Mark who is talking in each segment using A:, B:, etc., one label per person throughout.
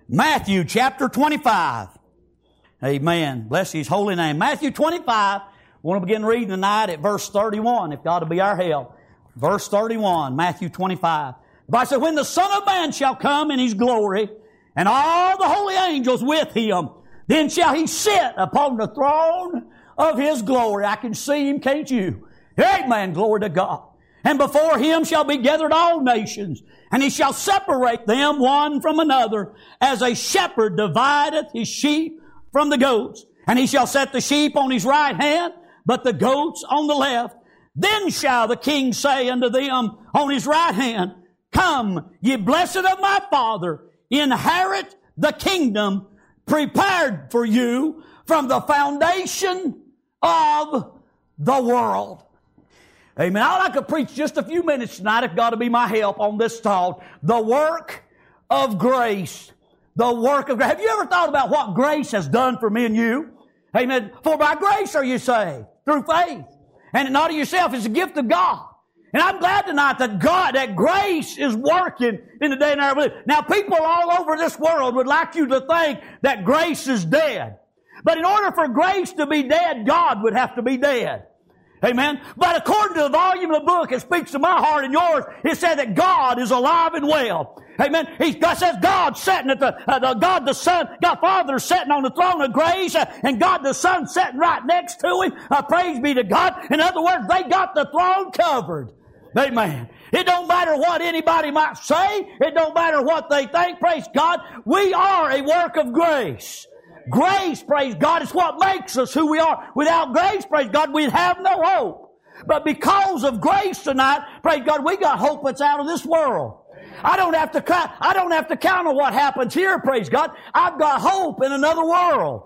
A: Matthew chapter 25. Amen. Bless His holy name. Matthew 25. We want to begin reading tonight at verse 31, if God will be our help. Verse 31, Matthew 25. The Bible says, when the Son of Man shall come in His glory, and all the holy angels with Him, then shall He sit upon the throne of His glory. I can see Him, can't you? Amen. Glory to God. And before Him shall be gathered all nations, and He shall separate them one from another, as a shepherd divideth his sheep from the goats. And He shall set the sheep on His right hand, but the goats on the left. Then shall the King say unto them on His right hand, Come, ye blessed of my Father, inherit the kingdom prepared for you from the foundation of the world. Amen. I'd like to preach just a few minutes tonight, if God will be my help, on this thought. The work of grace. The work of grace. Have you ever thought about what grace has done for me and you? Amen. For by grace are you saved, through faith. And not of yourself, it's a gift of God. And I'm glad tonight that grace is working in the day and hour. Now, people all over this world would like you to think that grace is dead. But in order for grace to be dead, God would have to be dead. Amen. But according to the volume of the book, it speaks to my heart and yours. It said that God is alive and well. Amen. God says God sitting at God the Son, God Father sitting on the throne of grace, and God the Son sitting right next to Him. Praise be to God. In other words, they got the throne covered. Amen. It don't matter what anybody might say. It don't matter what they think. Praise God. We are a work of grace. Grace, praise God, is what makes us who we are. Without grace, praise God, we'd have no hope. But because of grace tonight, praise God, we got hope that's out of this world. I don't have to count on what happens here, praise God. I've got hope in another world.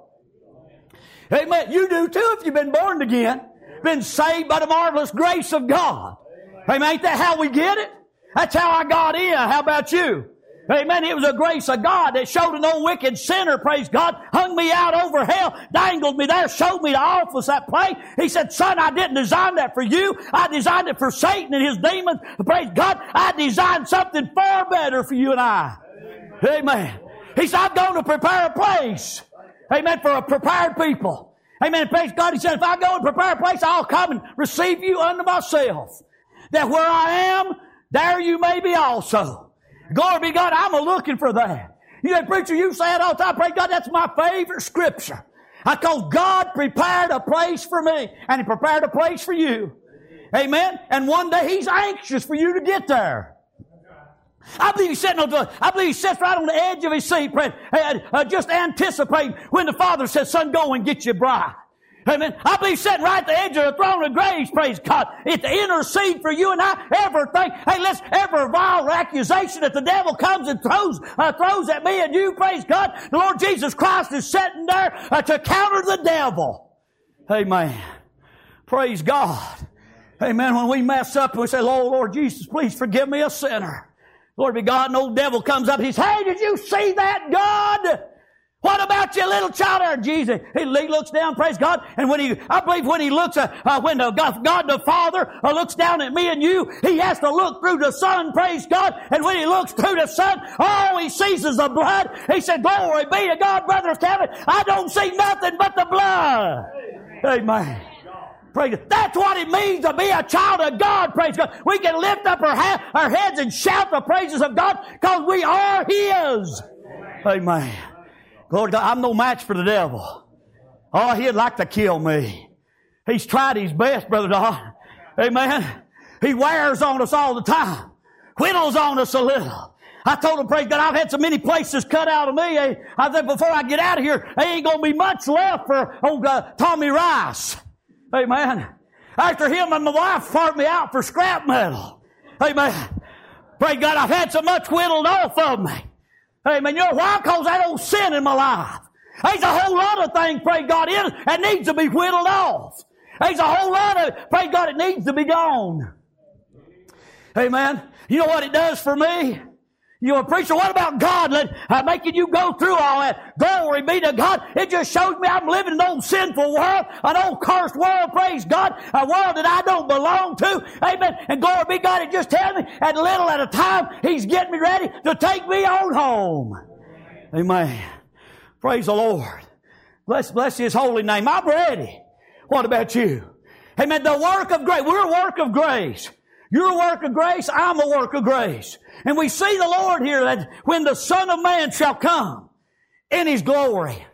A: Amen. You do too if you've been born again. Been saved by the marvelous grace of God. Amen. Ain't that how we get it? That's how I got in. How about you? Amen. It was the grace of God that showed an old wicked sinner, praise God, hung me out over hell, dangled me there, showed me the office, that place. He said, son, I didn't design that for you. I designed it for Satan and his demons. Praise God, I designed something far better for you and I. Amen. He said, I'm going to prepare a place. Amen. For a prepared people. Amen. Praise God. He said, if I go and prepare a place, I'll come and receive you unto myself. That where I am, there you may be also. Glory be to God, I'm a-looking for that. You say, preacher, you say it all the time. Praise God, that's my favorite scripture. Because God prepared a place for me, and He prepared a place for you. Amen? And one day He's anxious for you to get there. I believe He sits right on the edge of His seat, just anticipating when the Father says, son, go and get your bride. Amen. I believe sitting right at the edge of the throne of grace, praise God, it to intercede for you and I. Every vile accusation that the devil comes and throws at me and you, praise God, the Lord Jesus Christ is sitting there to counter the devil. Amen. Praise God. Amen. When we mess up and we say, Lord Jesus, please forgive me, a sinner. Glory be God, and old devil comes up and he says, hey, did you see that, God? What about your little child there, Jesus? He looks down, praise God, and when he looks God the Father looks down at me and you, He has to look through the Son, praise God, and when He looks through the Son, all He sees is the blood. He said, glory be to God, brother Kevin, I don't see nothing but the blood. Amen. Praise God. That's what it means to be a child of God, praise God. We can lift up our heads and shout the praises of God because we are His. Amen. Lord God, I'm no match for the devil. Oh, he'd like to kill me. He's tried his best, Brother Don. Amen. He wears on us all the time. Whittles on us a little. I told him, praise God, I've had so many places cut out of me. I said, before I get out of here, there ain't going to be much left for old Tommy Rice. Amen. After him and my wife farted me out for scrap metal. Amen. Praise God, I've had so much whittled off of me. Amen. You know why? Because that old sin in my life. There's a whole lot of things, praise God, in it that needs to be whittled off. There's a whole lot of, praise God, it needs to be gone. Amen. You know what it does for me? You know, preacher, what about God making you go through all that? Glory be to God. It just shows me I'm living in an old sinful world, an old cursed world, praise God, a world that I don't belong to. Amen. And glory be to God, it just tells me at little at a time, He's getting me ready to take me on home. Amen. Praise the Lord. Bless His holy name. I'm ready. What about you? Amen. The work of grace. We're a work of grace. You're a work of grace. I'm a work of grace. And we see the Lord here that when the Son of Man shall come in His glory.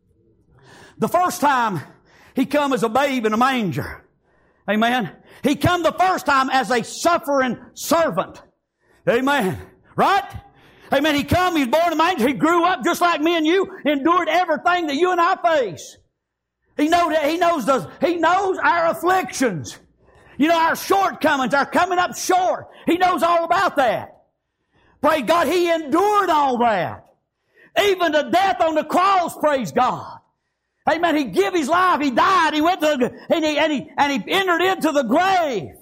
A: The first time He come as a babe in a manger. Amen. He come the first time as a suffering servant. Amen. Right? Amen. He come, He was born in a manger. He grew up just like me and you, endured everything that you and I face. He knows our afflictions. You know, our shortcomings, our coming up short. He knows all about that. Praise God, He endured all that. Even the death on the cross, praise God. Amen. He gave His life. He died. He went to and He entered into the grave.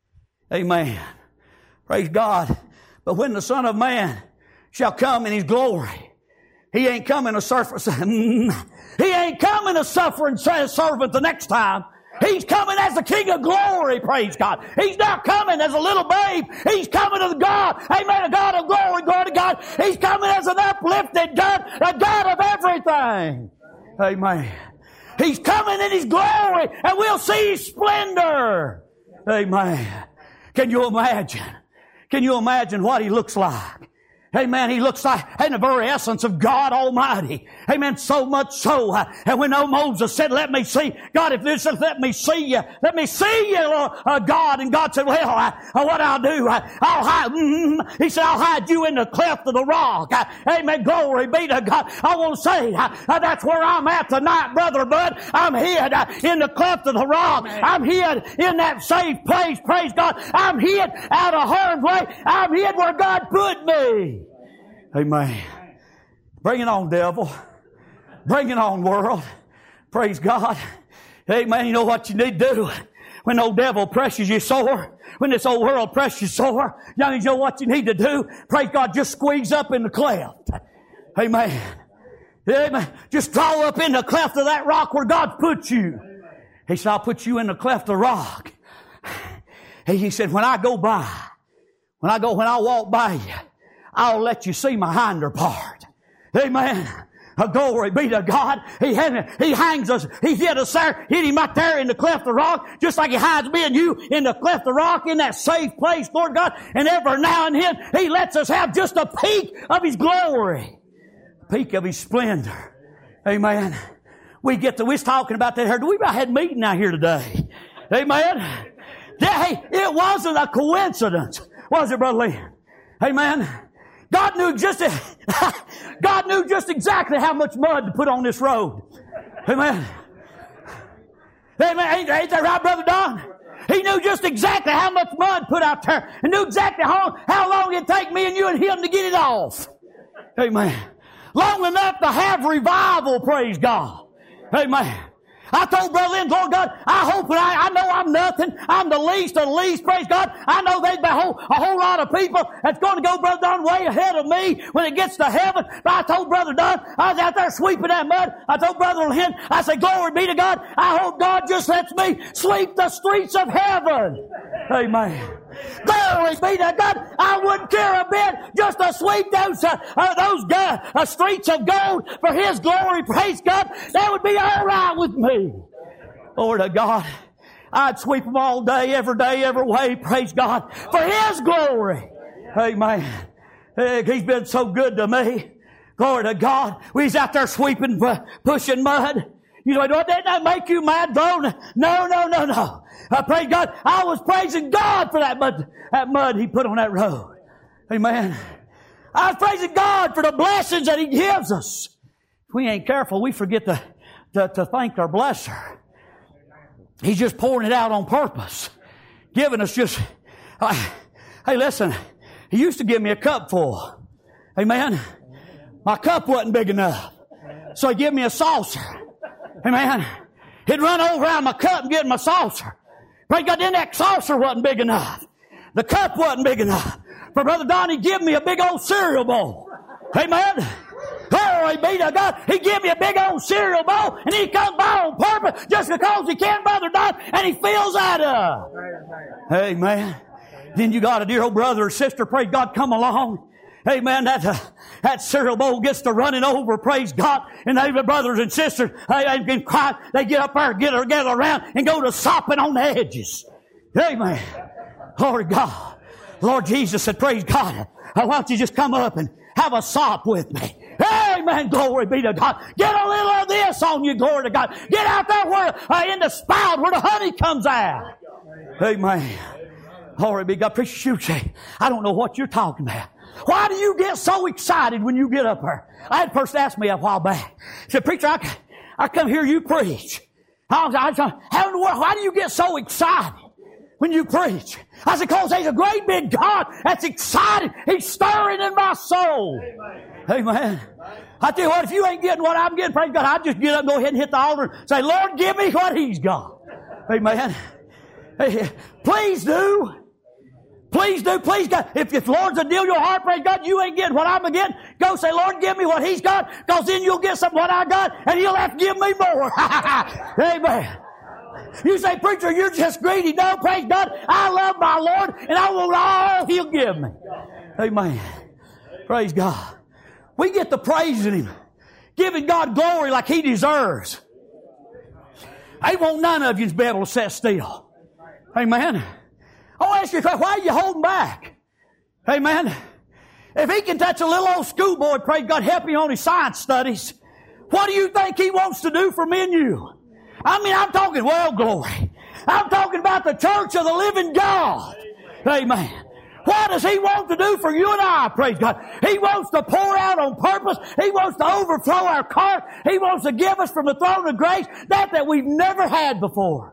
A: Amen. Praise God. But when the Son of Man shall come in His glory, He ain't coming a suffering. He ain't coming a suffering servant the next time. He's coming as the King of glory, praise God. He's not coming as a little babe. He's coming as God. Amen. A God of glory, glory to God. He's coming as an uplifted God, a God of everything. Amen. He's coming in His glory, and we'll see His splendor. Amen. Can you imagine? Can you imagine what He looks like? Amen. He looks like in the very essence of God Almighty. Amen. So much so. And when old Moses said, let me see. God, if this is, let me see you. Let me see you, God. And God said, well, what I'll do, I'll hide. He said, I'll hide you in the cleft of the rock. Amen. Glory be to God. I want to say, that's where I'm at tonight, Brother Bud. I'm hid in the cleft of the rock. I'm hid in that safe place. Praise God. I'm hid out of harm's way. I'm hid where God put me. Amen. Bring it on, devil. Bring it on, world. Praise God. Amen. You know what you need to do? When old devil presses you sore, when this old world presses you sore, you know what you need to do? Praise God. Just squeeze up in the cleft. Amen. Amen. Just draw up in the cleft of that rock where God's put you. He said, I'll put you in the cleft of the rock. He said, when I go by, when I walk by you, I'll let you see my hinder part. Amen. Glory be to God. He hangs us. He hid us there, hid Him right there in the cleft of the rock, just like He hides me and you in the cleft of the rock, in that safe place, Lord God. And every now and then, He lets us have just a peek of His glory, a peek of His splendor. Amen. We're talking about that here. We had a meeting out here today. Amen. Hey, it wasn't a coincidence, was it, Brother Lee? Amen. God knew just exactly how much mud to put on this road. Amen. Amen. Ain't that right, Brother Don? He knew just exactly how much mud put out there, and knew exactly how long it'd take me and you and him to get it off. Amen. Long enough to have revival, praise God. Amen. I told Brother Lynn, Lord God, I hope I know I'm nothing. I'm the least of the least, praise God. I know there's a whole lot of people that's going to go, Brother Don, way ahead of me when it gets to heaven. But I told Brother Don, I was out there sweeping that mud. I told Brother Lynn, I said, glory be to God. I hope God just lets me sweep the streets of heaven. Amen. Glory be to God. I wouldn't care a bit just to sweep those streets of gold for His glory. Praise God. That would be all right with me. Lord of God, I'd sweep them all day, every way. Praise God. For His glory. Amen. He's been so good to me. Glory to God. We was out there sweeping, pushing mud. You know, didn't that make you mad, though? No. Praise God. I was praising God for that mud He put on that road. Amen. I was praising God for the blessings that He gives us. If we ain't careful, we forget to thank our blesser. He's just pouring it out on purpose. Giving us just, hey, listen, He used to give me a cup full. Amen. My cup wasn't big enough. So He gave me a saucer. Amen. He'd run over around my cup and get in my saucer. Praise God, then that saucer wasn't big enough. The cup wasn't big enough. For Brother Don, He give me a big old cereal bowl. Amen. Glory be to God. He give me a big old cereal bowl, and He comes by on purpose just because He can, Brother Don, and He fills that up. Amen. Then you got a dear old brother or sister, praise God, come along. Amen. That cereal bowl gets to running over, praise God. And they, brothers and sisters, they cry. They get up there, gather around, and go to sopping on the edges. Amen. Lord God. Lord Jesus said, praise God. Why don't you just come up and have a sop with me? Amen. Glory be to God. Get a little of this on you. Glory to God. Get out there where, in the spout where the honey comes out. Amen. Glory be to God. Preacher, you say, I don't know what you're talking about. Why do you get so excited when you get up there? I had a person ask me a while back. He said, preacher, I come hear you preach. How in the world, why do you get so excited when you preach? I said, because there's a great big God that's excited. He's stirring in my soul. Amen. I tell you what, if you ain't getting what I'm getting, praise God, I'll just get up and go ahead and hit the altar and say, Lord, give me what He's got. Amen. Please do. Please do. Please God. If the Lord's a deal your heart, praise God, you ain't getting what I'm getting. Go say, Lord, give me what He's got, because then you'll get some what I got, and He'll have to give me more. Amen. You say, preacher, you're just greedy. No, praise God. I love my Lord, and I want all He'll give me. Amen. Praise God. We get to praising Him, giving God glory like He deserves. I want none of you to be able to sit still. Amen. I'll ask you, why are you holding back? Amen. If He can touch a little old schoolboy, praise God, help him on his science studies, what do you think He wants to do for me and you? I mean, I'm talking world glory. I'm talking about the church of the living God. Amen. What does He want to do for you and I? Praise God. He wants to pour out on purpose. He wants to overflow our cart. He wants to give us from the throne of grace that we've never had before.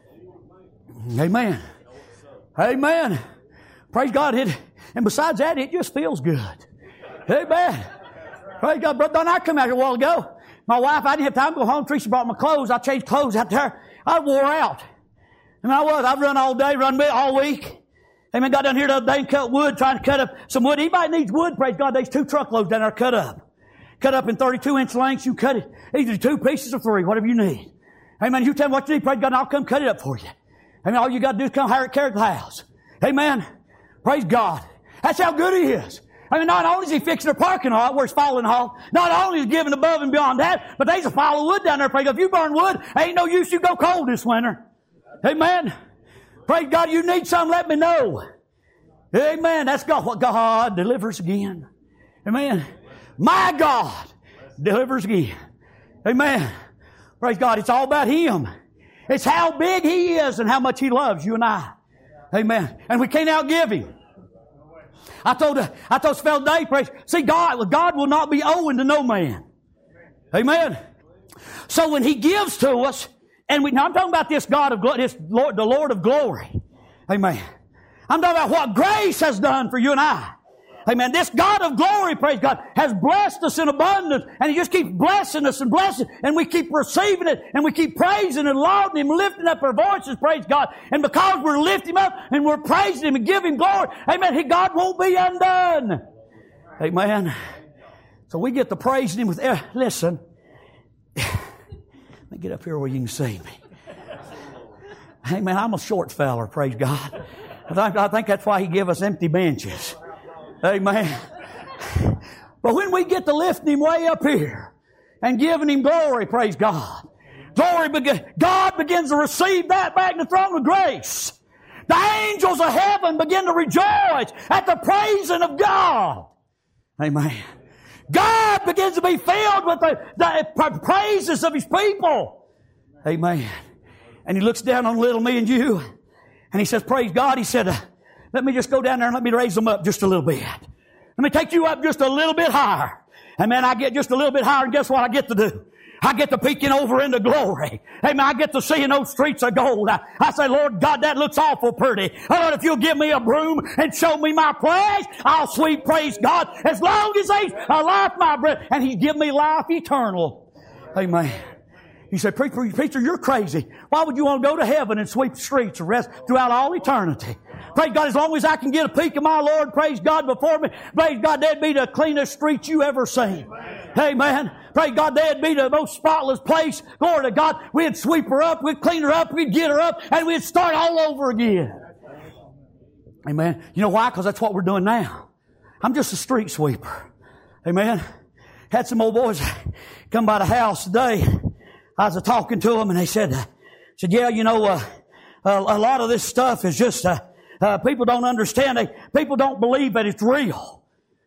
A: Amen. Amen. Praise God. And besides that, it just feels good. Amen. Praise God. Brother Don, I come out here a while ago. My wife, I didn't have time to go home. Teresa brought my clothes. I changed clothes out there. I wore out. And I've run all day, run all week. Amen. Got down here the other day and cut wood, trying to cut up some wood. Anybody needs wood, praise God, there's 2 truckloads down there cut up. Cut up in 32-inch lengths. You cut it either 2 pieces or 3, whatever you need. Amen. You tell me what you need, praise God, and I'll come cut it up for you. Amen. All you got to do is come hire it, carry it to the house. Amen. Praise God. That's how good He is. I mean, not only is He fixing a parking lot where it's falling off, not only is He giving above and beyond that, but there's a pile of wood down there. Praise God. If you burn wood, ain't no use you go cold this winter. Amen. Praise God. You need something, let me know. Amen. That's God. What God delivers again. Amen. My God delivers again. Amen. Praise God. It's all about Him. It's how big He is and how much He loves you and I. Amen. And we can't outgive Him. I told this fellow Dave, praise. See, God will not be owing to no man. Amen. So when He gives to us, and now I'm talking about this God of glory, the Lord of glory. Amen. I'm talking about what grace has done for you and I. Amen. This God of glory, praise God, has blessed us in abundance, and He just keeps blessing us and blessing, and we keep receiving it, and we keep praising and lauding Him, lifting up our voices, praise God. And because we're lifting Him up and we're praising Him and giving Him glory, amen, God won't be undone. Amen. So we get to praising Him with, listen, let me get up here where you can see me. Amen. I'm a short feller, praise God. I think that's why He gave us empty benches. Amen. But when we get to lifting Him way up here and giving Him glory, praise God, God begins to receive that back in the throne of grace. The angels of heaven begin to rejoice at the praising of God. Amen. God begins to be filled with the praises of His people. Amen. And He looks down on little me and you, and He says, praise God. He said, let me just go down there and let me raise them up just a little bit. Let me take you up just a little bit higher. And man, I get just a little bit higher, and guess what I get to do? I get to peeking over into glory. Amen. I get to seeing those streets of gold. I say, Lord God, that looks awful pretty. Oh, Lord, if you'll give me a broom and show me my place, I'll sweep praise God as long as He's alive my breath. And He's given me life eternal. Amen. You say, preacher, you're crazy. Why would you want to go to heaven and sweep the streets and rest throughout all eternity? Praise God, as long as I can get a peek of my Lord, praise God, before me, praise God, that'd be the cleanest street you ever seen. Amen. Praise God, that'd be the most spotless place. Glory to God. We'd sweep her up, we'd clean her up, we'd get her up, and we'd start all over again. Amen. You know why? Because that's what we're doing now. I'm just a street sweeper. Amen. Had some old boys come by the house today. I was talking to them and they said, yeah, you know, a lot of this stuff is just, people don't understand. People don't believe that it's real.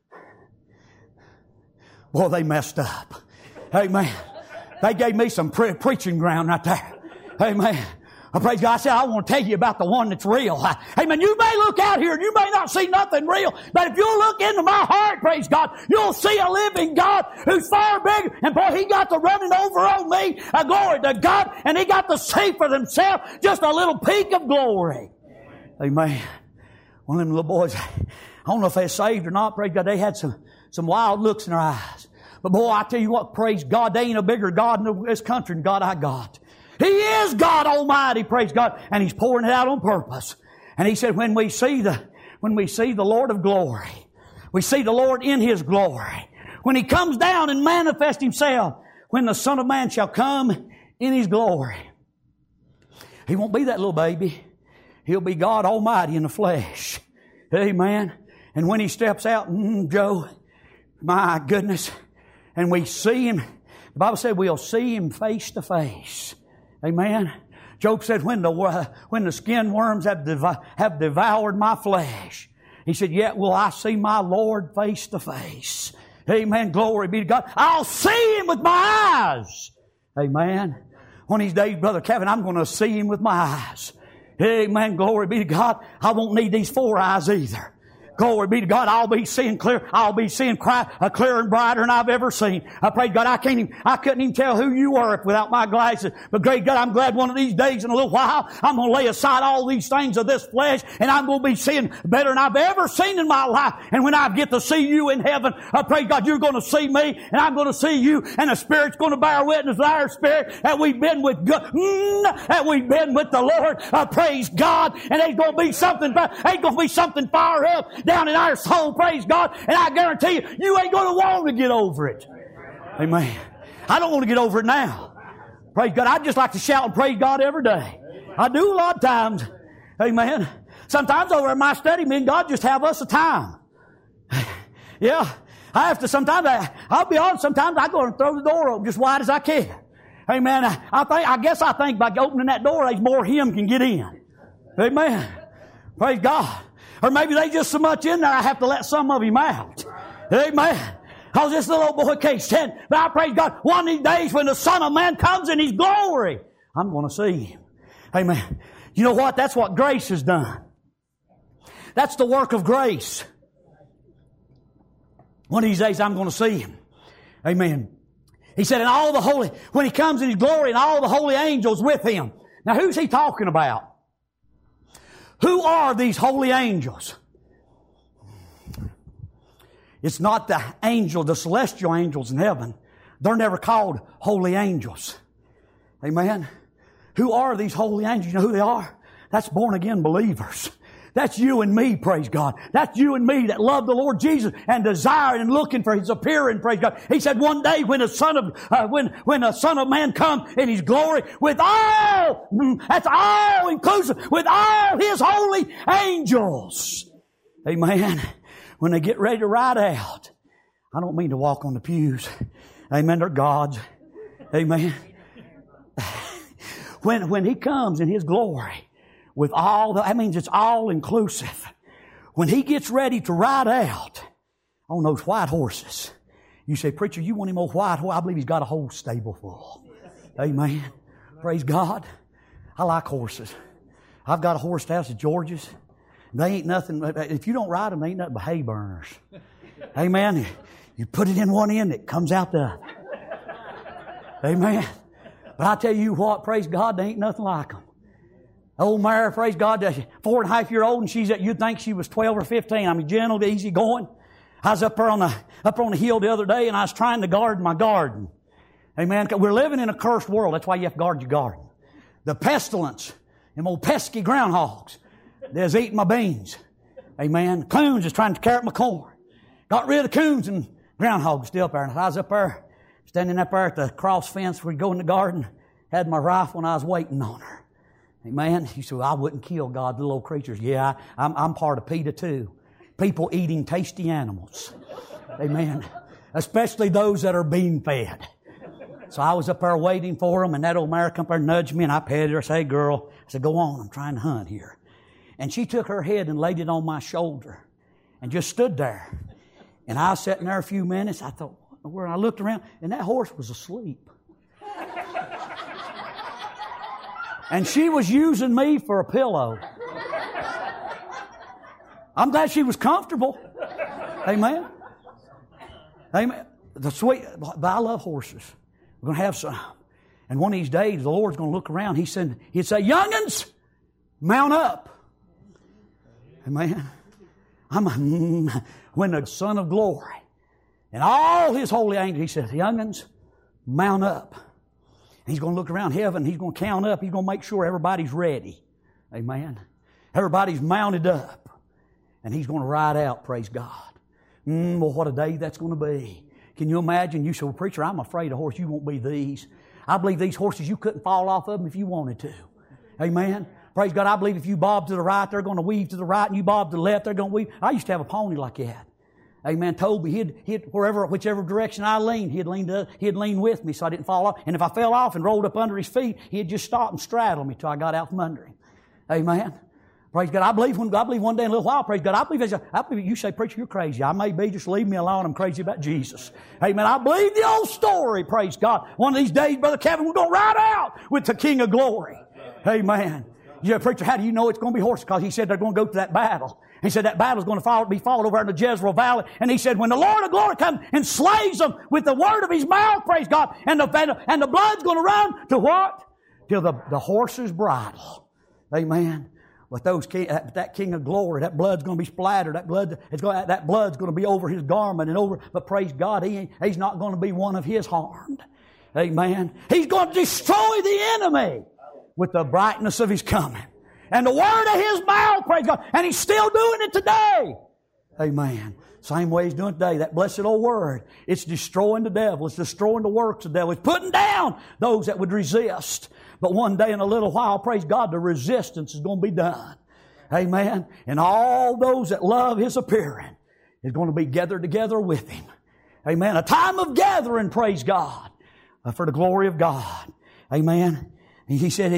A: Boy, they messed up. Amen. They gave me some preaching ground right there. Amen. I praise God. I said, I want to tell you about the one that's real. Amen. You may look out here and you may not see nothing real, but if you look into my heart, praise God, you'll see a living God who's far bigger. And boy, He got to running over on me. Glory to God. And He got to see for themselves just a little peek of glory. Amen. One of them little boys, I don't know if they're saved or not, praise God, they had some wild looks in their eyes. But boy, I tell you what, praise God, they ain't a bigger God in this country than God I got. He is God Almighty, praise God, and He's pouring it out on purpose. And He said, when we see the Lord of glory, we see the Lord in His glory. When He comes down and manifests Himself, when the Son of Man shall come in His glory. He won't be that little baby. He'll be God Almighty in the flesh. Amen. And when He steps out, Joe, my goodness, and we see Him, the Bible said we'll see Him face to face. Amen. Job said, when the skin worms have devoured my flesh, he said, yet will I see my Lord face to face. Amen. Glory be to God. I'll see Him with my eyes. Amen. One of these days, Brother Kevin, I'm going to see Him with my eyes. Amen. Glory be to God. I won't need these 4 eyes either. Glory be to God. I'll be seeing clear. I'll be seeing clearer and brighter than I've ever seen. I pray God, I couldn't even tell who you were without my glasses. But great God, I'm glad one of these days in a little while, I'm going to lay aside all these things of this flesh and I'm going to be seeing better than I've ever seen in my life. And when I get to see you in heaven, I pray God, you're going to see me and I'm going to see you and the Spirit's going to bear witness with our spirit that we've been with God, that we've been with the Lord. Praise God. And there's going to be something fired up down in our soul, praise God, and I guarantee you ain't going to want to get over it. Amen. I don't want to get over it now. Praise God. I'd just like to shout and praise God every day. I do a lot of times. Amen. Sometimes over in my study, me and God just have us a time. Yeah. I have to sometimes, I'll be honest, sometimes I go and throw the door open just wide as I can. Amen. I guess I think by opening that door, there's more Him can get in. Amen. Praise God. Or maybe they just so much in there, I have to let some of Him out. Amen. Because this little old boy can't stand. But I praise God, one of these days when the Son of Man comes in His glory, I'm going to see Him. Amen. You know what? That's what grace has done. That's the work of grace. One of these days I'm going to see Him. Amen. He said, when He comes in His glory and all the holy angels with Him. Now who's He talking about? Who are these holy angels? It's not the celestial angels in heaven. They're never called holy angels. Amen. Who are these holy angels? You know who they are? That's born again believers. That's you and me, praise God. That's you and me that love the Lord Jesus and desire and looking for His appearing, praise God. He said one day when the Son of Man comes in His glory with that's all inclusive, with all His holy angels. Amen. When they get ready to ride out, I don't mean to walk on the pews. Amen. They're God's. Amen. When He comes in His glory, with that means it's all inclusive. When He gets ready to ride out on those white horses, you say, preacher, you want Him old white horse? I believe He's got a whole stable full. Amen. Praise God. I like horses. I've got a horse house at George's. They ain't nothing. If you don't ride them, they ain't nothing but hay burners. Amen. You put it in one end, it comes out the other. Amen. But I tell you what, praise God, they ain't nothing like them. Old mare, praise God, 4.5-year-old, and you'd think she was 12 or 15. I mean, gentle, easy going. I was up on the hill the other day, and I was trying to guard my garden. Amen. We're living in a cursed world. That's why you have to guard your garden. The pestilence, them old pesky groundhogs, they're eating my beans. Amen. Coons is trying to carrot my corn. Got rid of the coons and groundhogs still up there. And I was up there, standing up there at the cross fence where we go in the garden, had my rifle, and I was waiting on her. Amen. You said, well, I wouldn't kill God, little old creatures. Yeah, I'm part of PETA too. people eating tasty animals. Amen. Especially those that are being fed. So I was up there waiting for them, and that old mare come up there and nudged me, and I petted her. I said, "Hey, girl," I said, "Go on, I'm trying to hunt here." And she took her head and laid it on my shoulder and just stood there. And I was sitting there a few minutes. I thought, where I looked around, and that horse was asleep. And she was using me for a pillow. I'm glad she was comfortable. Amen. Amen. But I love horses. We're going to have some. And one of these days, the Lord's going to look around. He'd say, "Young'uns, mount up." Amen. When the Son of Glory and all His holy angels, He says, "Young'uns, mount up." And He's going to look around heaven. He's going to count up. He's going to make sure everybody's ready. Amen. Everybody's mounted up. And He's going to ride out, praise God. Well, what a day that's going to be. Can you imagine? You say, "Well, preacher, I'm afraid of horse. You won't be these." I believe these horses, you couldn't fall off of them if you wanted to. Amen. Praise God. I believe if you bob to the right, they're going to weave to the right, and you bob to the left, they're going to weave. I used to have a pony like that. Amen. Toby, he'd whichever direction I leaned, he'd lean with me so I didn't fall off. And if I fell off and rolled up under his feet, he'd just stop and straddle me till I got out from under him. Amen. Praise God. I believe one day in a little while, praise God, I believe you say, "Preacher, you're crazy." I may be, just leave me alone. I'm crazy about Jesus. Amen. I believe the old story, praise God. One of these days, Brother Kevin, we're going to ride out with the King of Glory. Amen. You say, "Preacher, how do you know it's going to be horses?" Because he said they're going to go to that battle. He said that battle's going to be fought over in the Jezreel Valley. And he said, when the Lord of Glory comes and slays them with the word of His mouth, praise God, and the blood's going to run to what? Till the horse's bridle. Amen. But that King of Glory, that blood's going to be splattered. That blood's going to be over His garment and over. But praise God, He's not going to be one of His harmed. Amen. He's going to destroy the enemy with the brightness of His coming. And the word of His mouth, praise God. And He's still doing it today. Amen. Same way He's doing it today. That blessed old word. It's destroying the devil. It's destroying the works of the devil. It's putting down those that would resist. But one day in a little while, praise God, the resistance is going to be done. Amen. And all those that love His appearing is going to be gathered together with Him. Amen. A time of gathering, praise God, for the glory of God. Amen. And He said,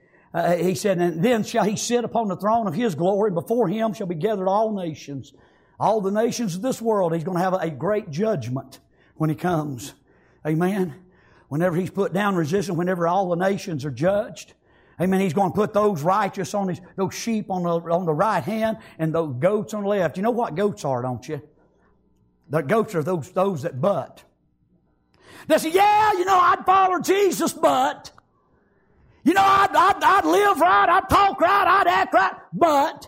A: "And then shall He sit upon the throne of His glory, and before Him shall be gathered all nations." All the nations of this world. He's going to have a great judgment when He comes. Amen. Whenever He's put down resistance, whenever all the nations are judged. Amen. He's going to put those righteous on those sheep on the right hand and those goats on the left. You know what goats are, don't you? The goats are those that butt. They say, "Yeah, I'd follow Jesus, but I'd live right, I'd talk right, I'd act right, but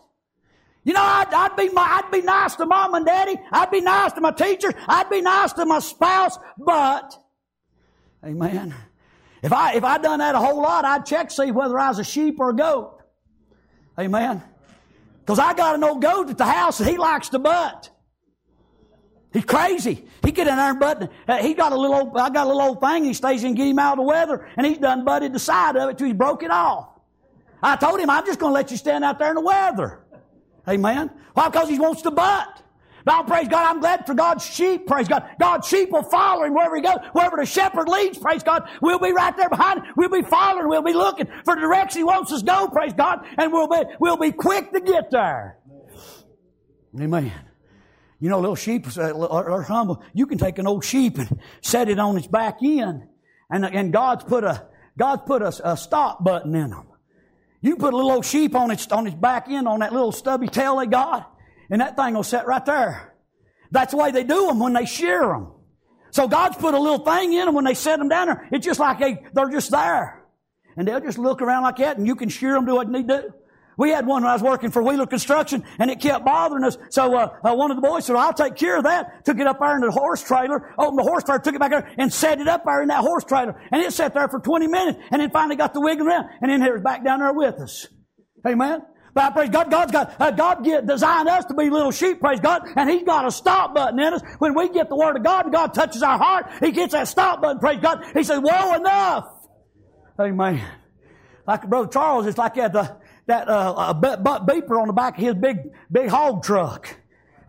A: I'd be nice to Mom and Daddy, I'd be nice to my teacher, I'd be nice to my spouse, but." Amen. If I'd done that a whole lot, I'd check to see whether I was a sheep or a goat. Amen. Because I got an old goat at the house and he likes to butt. He's crazy. He get in there and butt. I got a little old thing. He stays in and get him out of the weather, and he's done butted the side of it till he's broke it off. I told him, "I'm just going to let you stand out there in the weather." Amen. Why? Because he wants to butt. Now, praise God, I'm glad for God's sheep, praise God. God's sheep will follow Him wherever He goes. Wherever the shepherd leads, praise God, we'll be right there behind Him. We'll be following. We'll be looking for the direction He wants us to go, praise God, and we'll be quick to get there. Amen. Little sheep are humble. You can take an old sheep and set it on its back end, and God's put a stop button in them. You put a little old sheep on its back end, on that little stubby tail they got, and that thing will sit right there. That's the way they do them when they shear them. So God's put a little thing in them when they set them down there. It's just like they're just there. And they'll just look around like that, and you can shear them, do what you need to do. We had one when I was working for Wheeler Construction, and it kept bothering us. So one of the boys said, "I'll take care of that." Took it up there in the horse trailer, opened the horse trailer, took it back there, and set it up there in that horse trailer. And it sat there for 20 minutes, and then finally got the wiggling around, and then it was back down there with us. Amen. But I praise God, God designed us to be little sheep, praise God, and He's got a stop button in us. When we get the Word of God and God touches our heart, He gets that stop button, praise God. He says, "Whoa, enough." Amen. Like Brother Charles, it's like that beeper on the back of his big hog truck.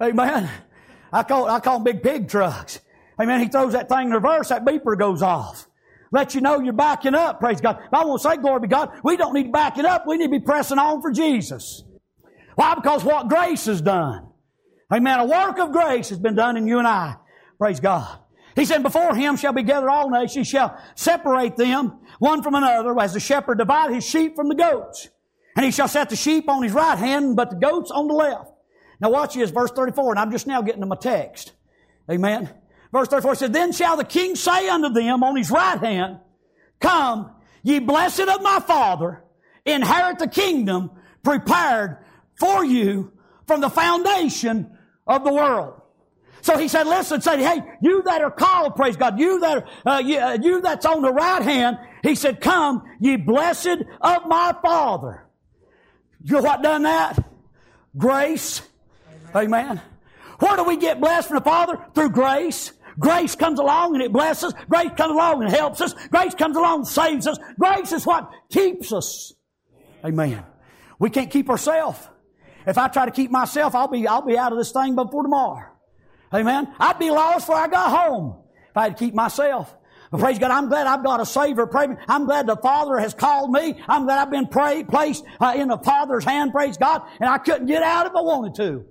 A: Amen. I call them big pig trucks. Amen. He throws that thing in reverse, that beeper goes off. Let you know you're backing up, praise God. But I won't say glory be God. We don't need to back it up. We need to be pressing on for Jesus. Why? Because what grace has done. Amen. A work of grace has been done in you and I. Praise God. He said, before Him shall be gathered all nations. He shall separate them one from another as the shepherd divided his sheep from the goats. And He shall set the sheep on His right hand, but the goats on the left. Now watch this, verse 34, and I'm just now getting to my text. Amen. Verse 34 says, then shall the King say unto them on His right hand, come, ye blessed of my Father, inherit the kingdom prepared for you from the foundation of the world. So He said, listen, say, hey, you that are called, praise God, you that's on the right hand, He said, come, ye blessed of my Father. You know what done that? Grace. Amen. Where do we get blessed from the Father? Through grace. Grace comes along and it blesses. Grace comes along and helps us. Grace comes along and saves us. Grace is what keeps us. Amen. We can't keep ourselves. If I try to keep myself, I'll be out of this thing before tomorrow. Amen. I'd be lost before I got home if I had to keep myself. But praise God, I'm glad I've got a Savior. I'm glad the Father has called me. I'm glad I've been placed in the Father's hand, praise God, and I couldn't get out if I wanted to.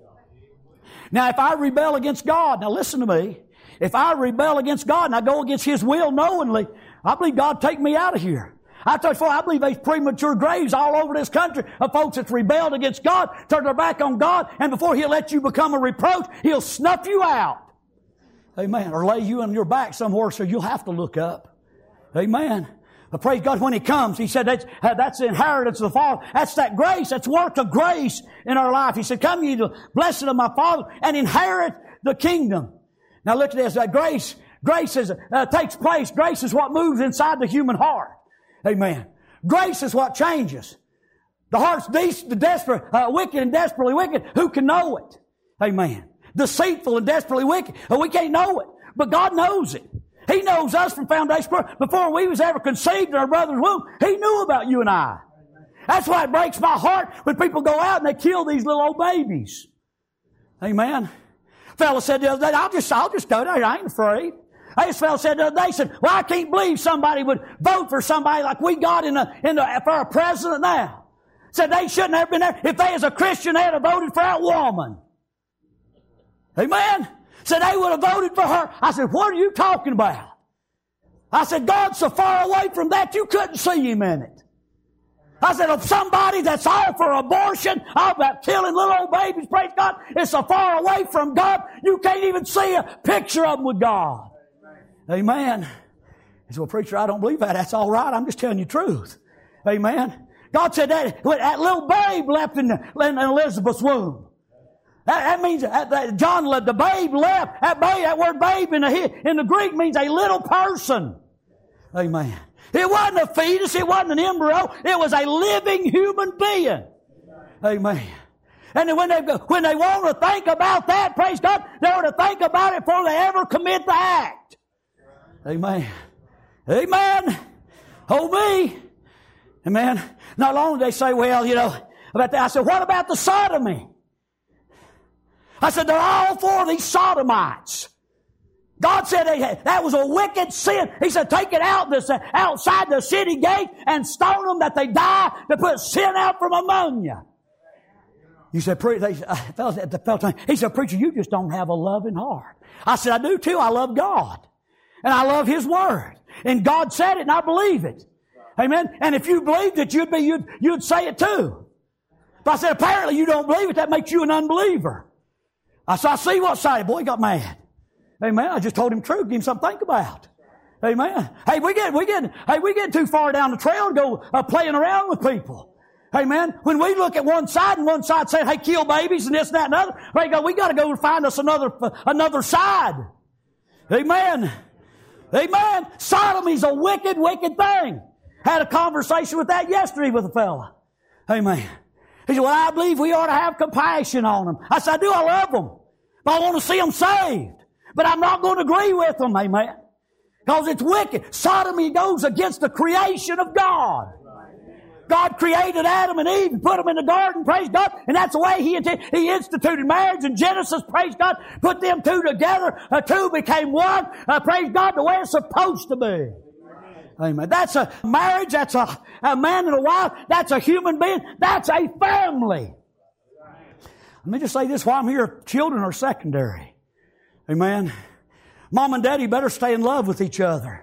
A: Now, if I rebel against God, now listen to me. If I rebel against God and I go against His will knowingly, I believe God take me out of here. I told you before, I believe there's premature graves all over this country of folks that's rebelled against God, turned their back on God, and before He'll let you become a reproach, He'll snuff you out. Amen. Or lay you on your back somewhere so you'll have to look up. Amen. But praise God, when He comes, He said that's the inheritance of the Father. That's that grace. That's work of grace in our life. He said, come ye the blessed of my Father and inherit the kingdom. Now look at this. Grace takes place. Grace is what moves inside the human heart. Amen. Grace is what changes. The heart's desperate, wicked and desperately wicked. Who can know it? Amen. Deceitful and desperately wicked. We can't know it. But God knows it. He knows us from foundation. Before we was ever conceived in our brother's womb, He knew about you and I. That's why it breaks my heart when people go out and they kill these little old babies. Amen. Fella said the other day, I'll just go there. I ain't afraid. This fellow said the other day, said, well, I can't believe somebody would vote for somebody like we got for our president now. Said they shouldn't have been there. If they as a Christian, they'd have voted for that woman. Amen. Said they would have voted for her. I said, what are you talking about? I said, God's so far away from that you couldn't see Him in it. I said, if somebody that's all for abortion, all about killing little old babies, praise God, is so far away from God, you can't even see a picture of them with God. Amen. He said, well, preacher, I don't believe that. That's all right. I'm just telling you the truth. Amen. God said that little babe left in Elizabeth's womb. That means that John, the babe left. That word babe in the Greek means a little person. Amen. It wasn't a fetus. It wasn't an embryo. It was a living human being. Amen. And when they want to think about that, praise God, they ought to think about it before they ever commit the act. Amen. Amen. Oh me. Amen. Not long did they say, well, about that. I said, what about the sodomy? I said, they're all for these sodomites. God said that was a wicked sin. He said, take it out outside the city gate and stone them that they die to put sin out from among you. You said, he said, preacher, you just don't have a loving heart. I said, I do too. I love God. And I love His Word. And God said it and I believe it. Amen. And if you believed it, you'd say it too. But I said, apparently you don't believe it. That makes you an unbeliever. I said, I see what side. Boy, he got mad. Amen. I just told him truth. Give him something to think about. Amen. Hey, we get too far down the trail and go playing around with people. Amen. When we look at one side and one side saying, hey, kill babies and this, that, and other, we got to go find us another side. Amen. Amen. Sodomy's a wicked, wicked thing. Had a conversation with that yesterday with a fella. Amen. He said, well, I believe we ought to have compassion on them. I said, I do. I love them. But I want to see them saved. But I'm not going to agree with them. Amen. Because it's wicked. Sodomy goes against the creation of God. God created Adam and Eve and put them in the garden, praise God, and that's the way He instituted marriage in Genesis, praise God, put them two together, two became one, praise God, the way it's supposed to be. Amen. That's a marriage, that's a man and a wife, that's a human being, that's a family. Let me just say this while I'm here, children are secondary. Amen. Mom and Daddy better stay in love with each other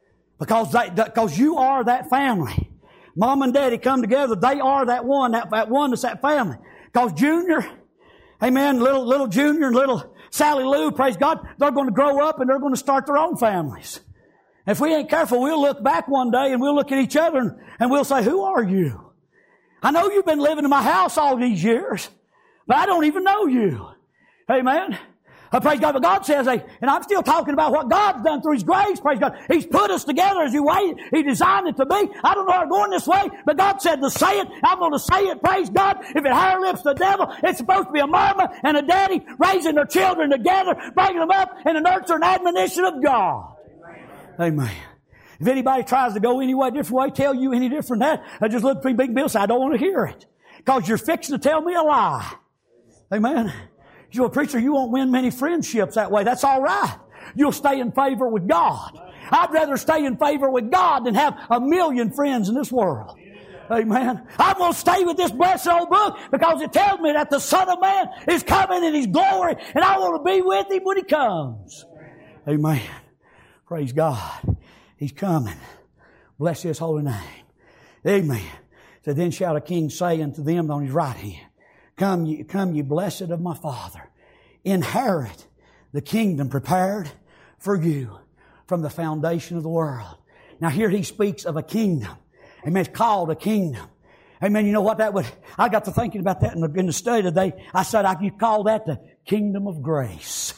A: because you are that family. Mom and Daddy come together, they are that one that's that family. Because Junior, amen, little Junior and little Sally Lou, praise God, they're going to grow up and they're going to start their own families. If we ain't careful, we'll look back one day and we'll look at each other and we'll say, who are you? I know you've been living in my house all these years, but I don't even know you. Amen. Praise God. But God says, and I'm still talking about what God's done through His grace, praise God. He's put us together as He designed it to be. I don't know how we're going this way, but God said to say it. I'm going to say it, praise God. If it higher lifts the devil, it's supposed to be a mama and a daddy raising their children together, bringing them up in the nurture and admonition of God. Amen. If anybody tries to go any way, different way, tell you any different than that, I just look between Big Bill and say, I don't want to hear it. Because you're fixing to tell me a lie. Amen. You're a preacher, you won't win many friendships that way. That's all right. You'll stay in favor with God. I'd rather stay in favor with God than have a million friends in this world. Amen. I'm going to stay with this blessed old book because it tells me that the Son of Man is coming in His glory and I want to be with Him when He comes. Amen. Praise God. He's coming. Bless His holy name. Amen. So then shall the King say unto them on His right hand, Come ye blessed of my Father, inherit the kingdom prepared for you from the foundation of the world. Now here He speaks of a kingdom. Amen. It's called a kingdom. Amen. You know what that would, I got to thinking about that in the study today. I said I could call that the kingdom of grace.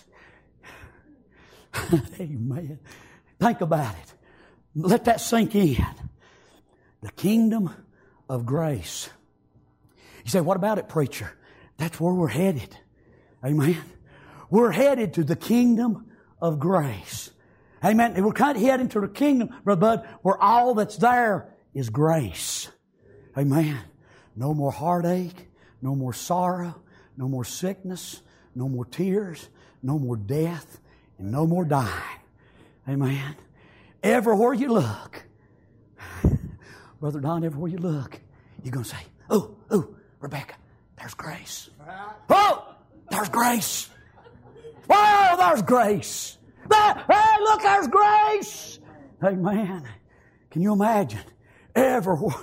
A: Amen. Think about it. Let that sink in. The kingdom of grace. You say, what about it, preacher? That's where we're headed. Amen. We're headed to the kingdom of grace. Amen. We're kind of heading to the kingdom, Brother Bud, where all that's there is grace. Amen. No more heartache, no more sorrow, no more sickness, no more tears, no more death, and no more dying. Amen. Everywhere you look, Brother Don, everywhere you look, you're going to say, oh, Rebecca, there's grace. Oh, there's grace. Oh, there's grace. Hey, look, there's grace. Amen. Can you imagine? Everywhere.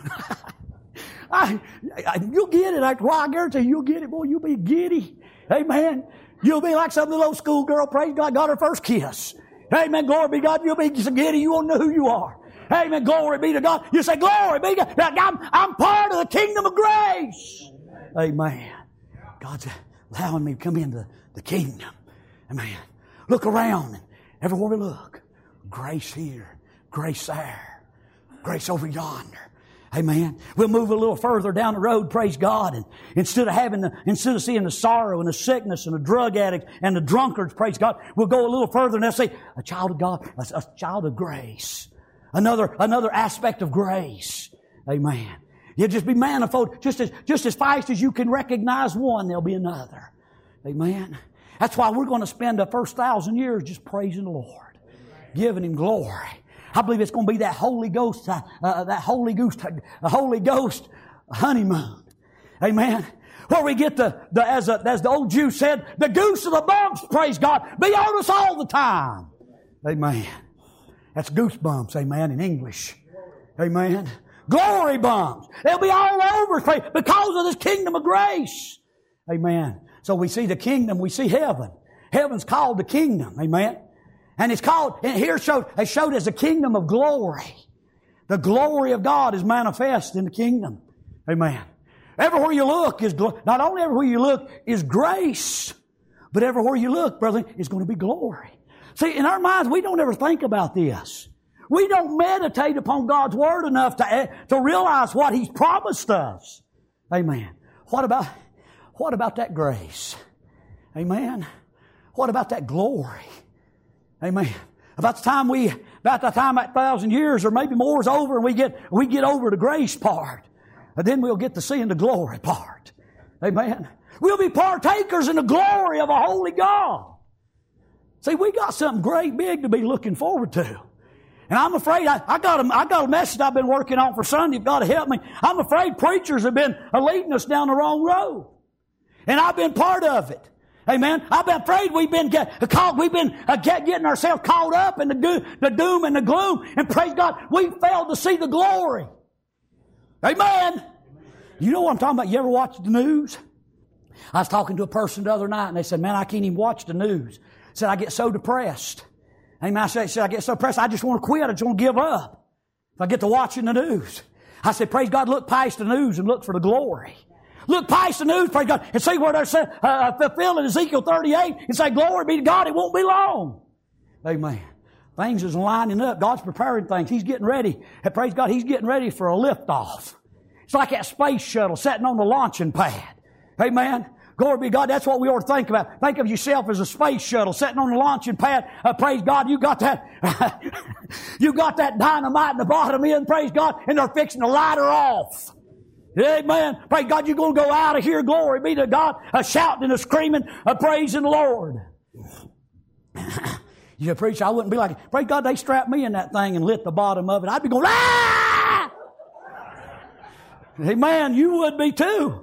A: You'll get it. I guarantee you'll get it. Boy, you'll be giddy. Amen. You'll be like some little old school girl, praise God, got her first kiss. Amen. Glory be to God. You'll be so giddy, you won't know who you are. Amen. Glory be to God. You say, glory be to God. I'm part of the kingdom of grace. Amen. God's allowing me to come into the kingdom. Amen. Look around and everywhere we look. Grace here. Grace there. Grace over yonder. Amen. We'll move a little further down the road, praise God, and instead of seeing the sorrow and the sickness and the drug addict and the drunkards, praise God, we'll go a little further and they'll say, a child of God, a child of grace. Another aspect of grace. Amen. You'll just be manifold. Just as fast as you can recognize one, there'll be another. Amen. That's why we're going to spend the first 1,000 years just praising the Lord. Giving Him glory. I believe it's going to be that Holy Ghost honeymoon. Amen. Where we get as the old Jew said, the goose of the bumps, praise God, be on us all the time. Amen. That's goosebumps, amen, in English. Amen. Glory bumps. They'll be all over because of this kingdom of grace. Amen. So we see the kingdom, we see heaven. Heaven's called the kingdom. Amen. And it's called, and here it's showed as a kingdom of glory. The glory of God is manifest in the kingdom. Amen. Everywhere you look is, not only everywhere you look is grace, but everywhere you look, brother, is going to be glory. See, in our minds, we don't ever think about this. We don't meditate upon God's Word enough to realize what He's promised us. Amen. What about that grace? Amen. What about that glory? Amen. About the time that 1,000 years or maybe more is over and we get over the grace part. then we'll get to see in the glory part. Amen. We'll be partakers in the glory of a holy God. See, we got something great big to be looking forward to. And I'm afraid I got a message I've been working on for Sunday. You've got to help me. I'm afraid preachers have been leading us down the wrong road. And I've been part of it. Amen. I've been afraid we've been getting ourselves caught up in the doom and the gloom. And praise God, we failed to see the glory. Amen. You know what I'm talking about? You ever watch the news? I was talking to a person the other night and they said, man, I can't even watch the news. I said, I get so depressed. Amen. I said, I get so depressed, I just want to quit. I just want to give up if I get to watching the news. I said, praise God, look past the news and look for the glory. Look past the news, praise God, and see where they're fulfilled in Ezekiel 38 and say, glory be to God, it won't be long. Amen. Things is lining up. God's preparing things. He's getting ready. And praise God, He's getting ready for a liftoff. It's like that space shuttle sitting on the launching pad. Amen. Glory be to God. That's what we ought to think about. Think of yourself as a space shuttle sitting on the launching pad. Praise God, you got that, you got that dynamite in the bottom end, praise God, and they're fixing to light her off. Amen. Praise God, you're going to go out of here. Glory be to God. Shouting and screaming, praising the Lord. You said, preacher, I wouldn't be like, praise God, they strapped me in that thing and lit the bottom of it. I'd be going, ah! Amen. You would be too.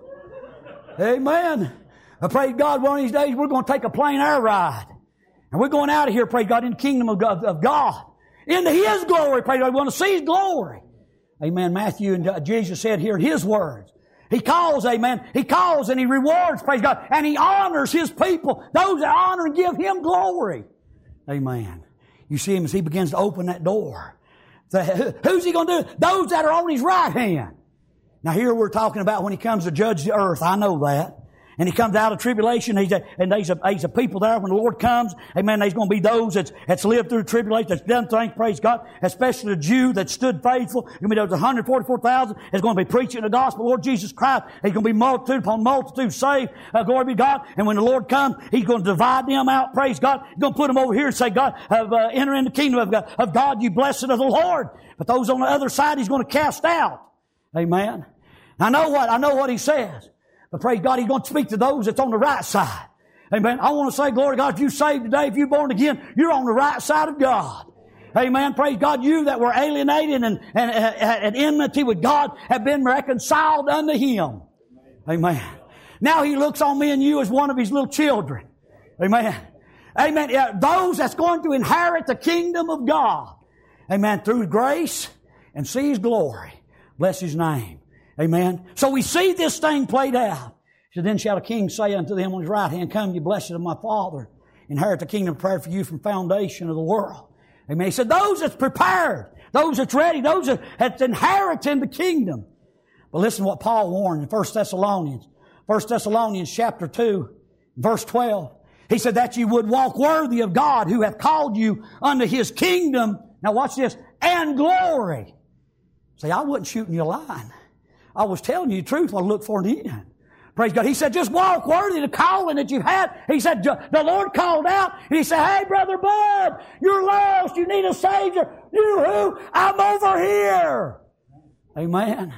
A: Amen. Praise God, one of these days we're going to take a plane air ride. And we're going out of here, praise God, in the kingdom of God. Into His glory, praise God. We want to see His glory. Amen. Matthew and Jesus said here in His words. He calls, amen. He calls and He rewards, praise God. And He honors His people. Those that honor and give Him glory. Amen. You see Him as He begins to open that door. Who's He going to do? Those that are on His right hand. Now here we're talking about when He comes to judge the earth. I know that. And He comes out of tribulation, there's a people there when the Lord comes. Amen. There's going to be those that's lived through tribulation, that's done things, praise God. Especially the Jew that stood faithful. There's going to be those 144,000 that's going to be preaching the gospel of Lord Jesus Christ. There's going to be multitude upon multitude saved. Glory be to God. And when the Lord comes, He's going to divide them out, praise God. He's going to put them over here and say, God, enter in the kingdom of God, you blessed of the Lord. But those on the other side, He's going to cast out. Amen. I know what He says. But praise God, He's going to speak to those that's on the right side. Amen. I want to say, glory to God, if you're saved today, if you're born again, you're on the right side of God. Amen. Praise God, you that were alienated and at enmity with God have been reconciled unto Him. Amen. Now He looks on me and you as one of His little children. Amen. Amen. Those that's going to inherit the kingdom of God. Amen. Through grace and see His glory. Bless His name. Amen. So we see this thing played out. So then shall the king say unto them on his right hand, come, you blessed of my Father, inherit the kingdom prepared for you from foundation of the world. Amen. He said, those that's prepared, those that's ready, those that's inheriting the kingdom. But listen to what Paul warned in 1 Thessalonians. 1 Thessalonians chapter 2, verse 12. He said that you would walk worthy of God who hath called you unto His kingdom. Now watch this. And glory. See, I wasn't shooting you a line. I was telling you the truth what I look for in the end. Praise God. He said, just walk worthy of the calling that you've had. He said, the Lord called out and He said, hey, Brother Bud, you're lost. You need a Savior. You who? I'm over here. Amen.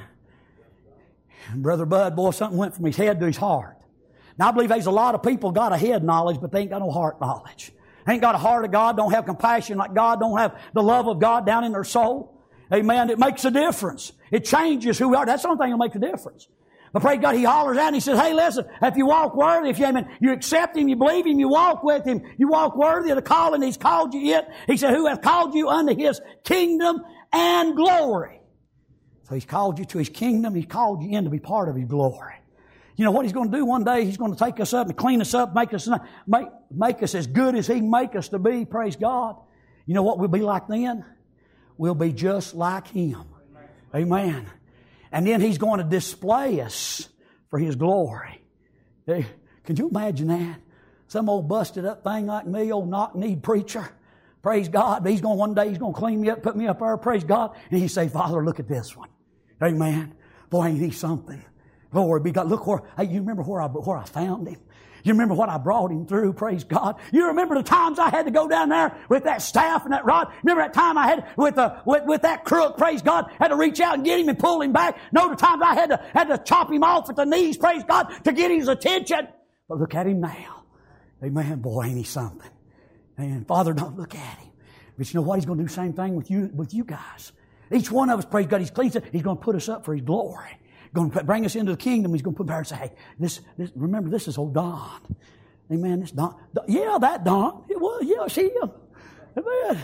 A: And Brother Bud, boy, something went from his head to his heart. Now I believe there's a lot of people got a head knowledge, but they ain't got no heart knowledge. They ain't got a heart of God, don't have compassion like God, don't have the love of God down in their soul. Amen. It makes a difference. It changes who we are. That's the only thing that makes a difference. But praise God, He hollers out and He says, hey, listen, if you walk worthy, if you accept Him, you believe Him, you walk with Him, you walk worthy of the calling He's called you in. He said, who hath called you unto His kingdom and glory. So He's called you to His kingdom. He's called you in to be part of His glory. You know what He's going to do one day? He's going to take us up and clean us up, make us as good as He can make us to be. Praise God. You know what we'll be like then? We'll be just like Him. Amen. And then He's going to display us for His glory. Hey, can you imagine that? Some old busted up thing like me, old knock-kneed preacher. Praise God. But one day He's going to clean me up, put me up there. Praise God. And He say, Father, look at this one. Amen. Boy, ain't he something. Glory be God. Look where, hey, you remember where I found him? You remember what I brought him through, praise God. You remember the times I had to go down there with that staff and that rod. Remember that time I had with that crook, praise God, had to reach out and get him and pull him back. Know the times I had to chop him off at the knees, praise God, to get his attention. But look at him now. Amen. Boy, ain't he something. And Father, don't look at him. But you know what? He's going to do the same thing with you guys. Each one of us, praise God, He's clean. He's going to put us up for His glory. Going to bring us into the kingdom. He's going to put there and say, hey, remember, this is old Don. Amen. This Don. Yeah, that Don. It was, yeah, it's him. Amen.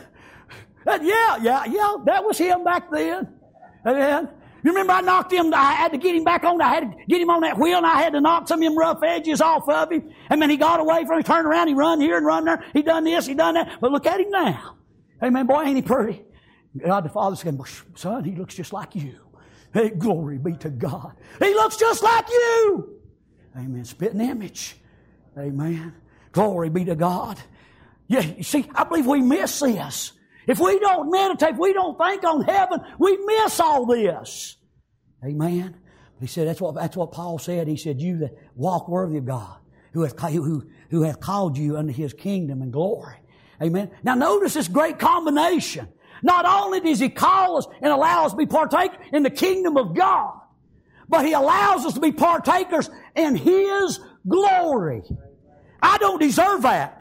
A: Yeah, that was him back then. Amen. You remember I knocked him, I had to get him back on, I had to get him on that wheel, and I had to knock some of them rough edges off of him. And then he got away from me, turned around, he run here and run there. He done this, he done that. But look at him now. Amen. Boy, ain't he pretty? God the Father said, son, he looks just like you. Hey, glory be to God. He looks just like you. Amen. Spitting image. Amen. Glory be to God. Yeah, you see, I believe we miss this. If we don't meditate, if we don't think on heaven, we miss all this. Amen. He said, that's what Paul said. He said, you that walk worthy of God, who hath called you unto His kingdom and glory. Amen. Now notice this great combination. Not only does He call us and allow us to be partakers in the kingdom of God, but He allows us to be partakers in His glory. I don't deserve that.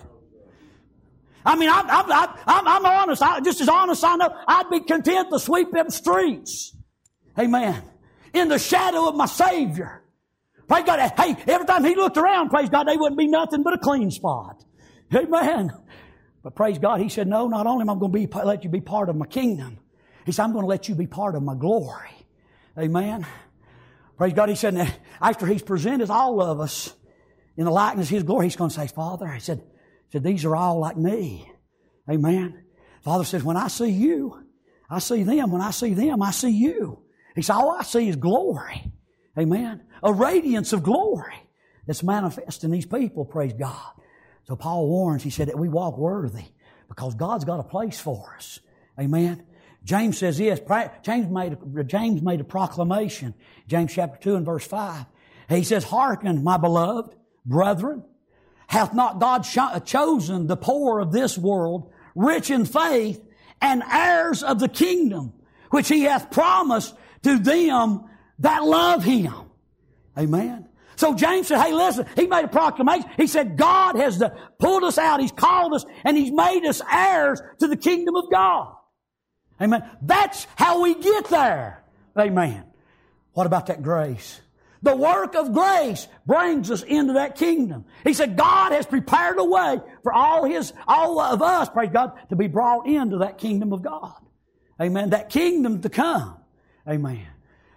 A: I mean, I'm honest. Just as honest I know, I'd be content to sweep them streets. Amen. In the shadow of my Savior. Praise God. Hey, every time He looked around, praise God, they wouldn't be nothing but a clean spot. Amen. But praise God, He said, no, not only am I going to let you be part of my kingdom, He said, I'm going to let you be part of my glory. Amen. Praise God. He said, after He's presented all of us in the likeness of His glory, He's going to say, Father, He said, these are all like me. Amen. Father says, when I see you, I see them. When I see them, I see you. He said, all I see is glory. Amen. A radiance of glory that's manifest in these people, praise God. So Paul warns, he said that we walk worthy because God's got a place for us. Amen. James says this, James made a proclamation, James chapter 2 and verse 5. He says, hearken, my beloved brethren, hath not God chosen the poor of this world, rich in faith, and heirs of the kingdom, which He hath promised to them that love Him. Amen. So James said, hey, listen, he made a proclamation. He said, God has pulled us out. He's called us, and He's made us heirs to the kingdom of God. Amen. That's how we get there. Amen. What about that grace? The work of grace brings us into that kingdom. He said God has prepared a way for all of us, praise God, to be brought into that kingdom of God. Amen. That kingdom to come. Amen.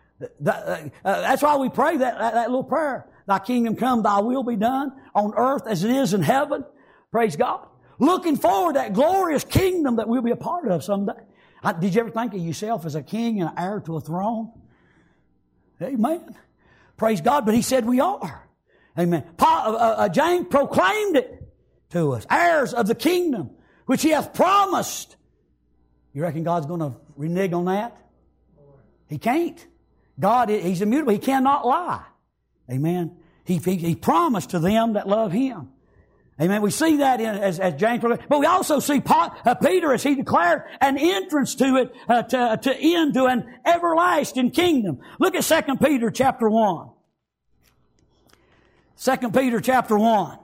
A: That's why we pray that little prayer. Thy kingdom come, Thy will be done on earth as it is in heaven. Praise God. Looking forward to that glorious kingdom that we'll be a part of someday. Did you ever think of yourself as a king and an heir to a throne? Amen. Praise God, but He said we are. Amen. James proclaimed it to us. Heirs of the kingdom, which He hath promised. You reckon God's going to renege on that? He can't. God, He's immutable. He cannot lie. Amen. He promised to them that love Him. Amen. We see that as James, but we also see Peter as he declared an entrance to it, to an everlasting kingdom. Look at 2 Peter chapter 1. 2 Peter chapter 1,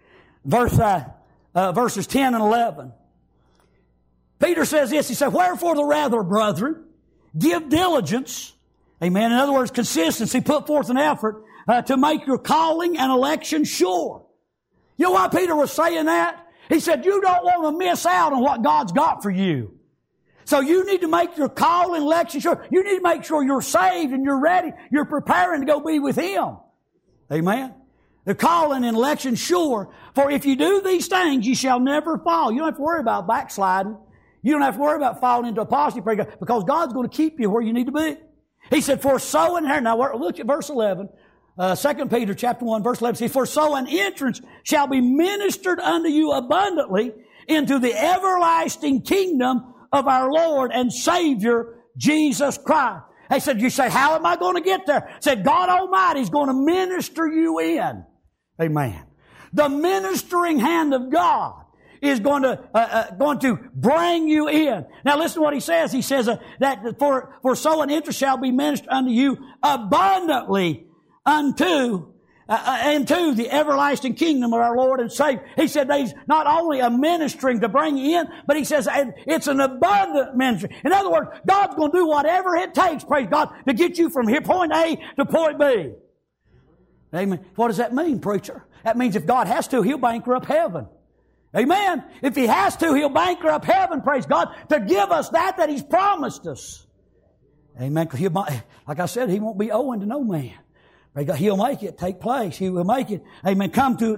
A: verses 10 and 11. Peter says this, he said, wherefore the rather, brethren, give diligence, amen, in other words, consistency, put forth an effort to make your calling and election sure. You know why Peter was saying that? He said, you don't want to miss out on what God's got for you. So you need to make your call and election sure. You need to make sure you're saved and you're ready. You're preparing to go be with Him. Amen. The calling and election sure. For if you do these things, you shall never fall. You don't have to worry about backsliding. You don't have to worry about falling into apostasy because God's going to keep you where you need to be. He said, for so and here. Now look at verse 11. 2 Peter chapter 1 verse 11 says, for so an entrance shall be ministered unto you abundantly into the everlasting kingdom of our Lord and Savior Jesus Christ. They said, you say, how am I going to get there? Said, God Almighty is going to minister you in. Amen. The ministering hand of God is going to bring you in. Now listen to what he says. He says that for so an interest shall be ministered unto you abundantly into the everlasting kingdom of our Lord and Savior. He said he's not only a ministering to bring you in, but he says it's an abundant ministry. In other words, God's going to do whatever it takes, praise God, to get you from here, point A to point B. Amen. What does that mean, preacher? That means if God has to, He'll bankrupt heaven. Amen. If He has to, He'll bankrupt heaven, praise God, to give us that He's promised us. Amen. Because like I said, He won't be owing to no man. Praise God. He'll make it take place. He will make it, amen, come to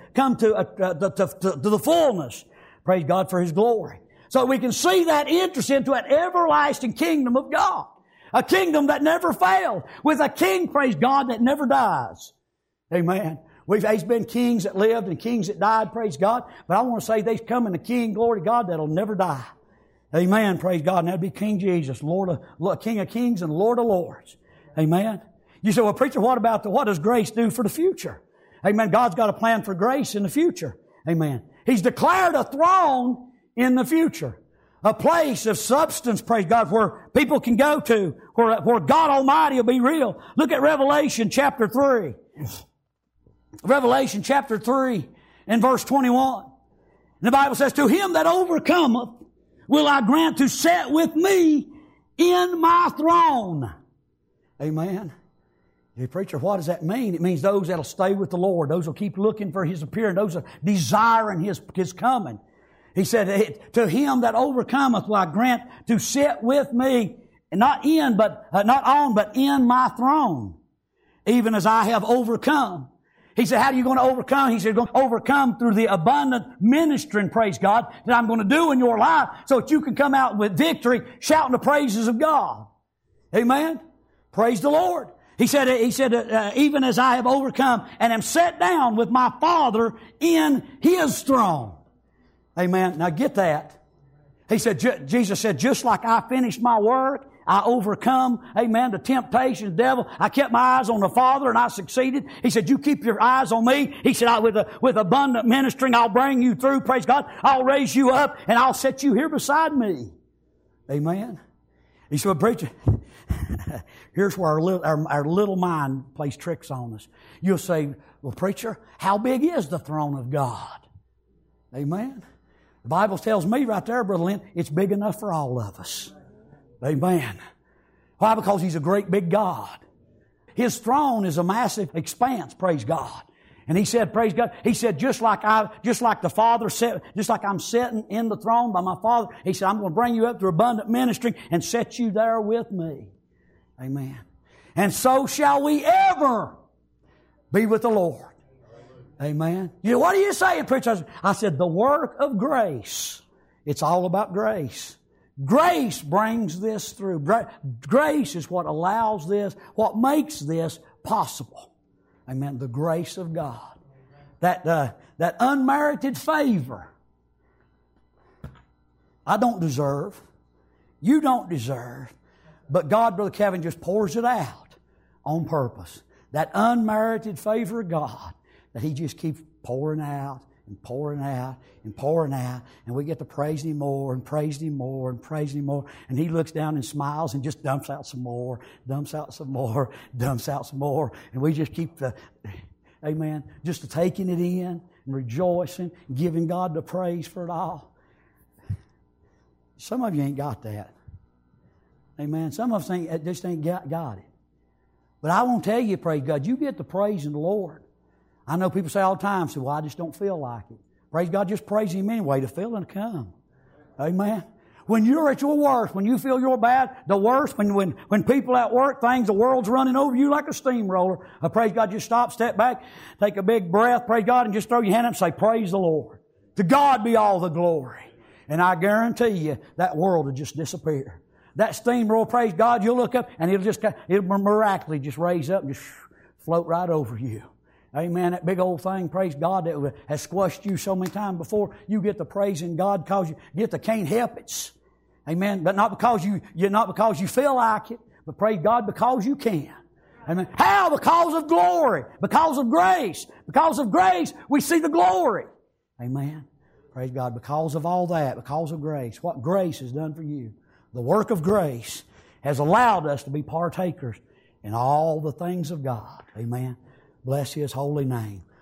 A: the fullness. Praise God for His glory. So we can see that interest into an everlasting kingdom of God. A kingdom that never failed. With a king, praise God, that never dies. Amen. There's been kings that lived and kings that died, praise God. But I want to say there's coming a king, glory to God, that'll never die. Amen, praise God. And that'd be King Jesus, King of kings and Lord of lords. Amen. You say, well, preacher, what does grace do for the future? Amen. God's got a plan for grace in the future. Amen. He's declared a throne in the future. A place of substance, praise God, where people can go to, where God Almighty will be real. Look at Revelation chapter 3. Revelation chapter 3 and verse 21. And the Bible says, to him that overcometh will I grant to sit with me in my throne. Amen. Hey, preacher, what does that mean? It means those that'll stay with the Lord, those will keep looking for His appearing, those are desiring His coming. He said, to him that overcometh will I grant to sit with me, not on, but in my throne, even as I have overcome. He said, how are you going to overcome? He said, you're going to overcome through the abundant ministering, praise God, that I'm going to do in your life so that you can come out with victory, shouting the praises of God. Amen? Praise the Lord. He said, even as I have overcome and am set down with my Father in His throne. Amen. Now get that. He said, Jesus said, just like I finished my work, I overcome, amen, the temptation, the devil. I kept my eyes on the Father and I succeeded. He said, you keep your eyes on me. He said, with abundant ministering, I'll bring you through. Praise God. I'll raise you up and I'll set you here beside me. Amen. He said, well, preacher, here's where our little mind plays tricks on us. You'll say, well, preacher, how big is the throne of God? Amen. The Bible tells me right there, Brother Lynn, it's big enough for all of us. Amen. Why? Because He's a great big God. His throne is a massive expanse, praise God. And He said, praise God, He said, just like the Father said, just like I'm sitting in the throne by my Father, He said, I'm going to bring you up to abundant ministry and set you there with me. Amen. And so shall we ever be with the Lord. Amen. What are you saying, preacher? I said, the work of grace. It's all about grace. Grace brings this through. Grace is what allows this, what makes this possible. Amen. The grace of God. That unmerited favor. I don't deserve. You don't deserve. But God, Brother Kevin, just pours it out on purpose. That unmerited favor of God that He just keeps pouring out and pouring out and pouring out. And we get to praise Him more and praise Him more and praise Him more. And He looks down and smiles and just dumps out some more, dumps out some more, dumps out some more. And we just keep amen, just taking it in and rejoicing, giving God the praise for it all. Some of you ain't got that. Amen. Some of us just ain't got it. But I won't tell you, praise God, you get the praise in the Lord. I know people say all the time, well, I just don't feel like it. Praise God, just praise Him anyway. The feeling will come. Amen. When you're at your worst, when you feel you're bad, the worst, when people at work, the world's running over you like a steamroller, praise God, just stop, step back, take a big breath, praise God, and just throw your hand up and say, praise the Lord. To God be all the glory. And I guarantee you, that world will just disappear. That steamroller, praise God, you'll look up and it'll miraculously just raise up and just float right over you. Amen. That big old thing, praise God, that has squashed you so many times before, you get the praising God because you get the can't help it. Amen. But not because you feel like it, but praise God because you can. Amen. How? Because of glory. Because of grace. Because of grace, we see the glory. Amen. Praise God. Because of all that, because of grace, what grace has done for you, the work of grace has allowed us to be partakers in all the things of God. Amen. Bless His holy name.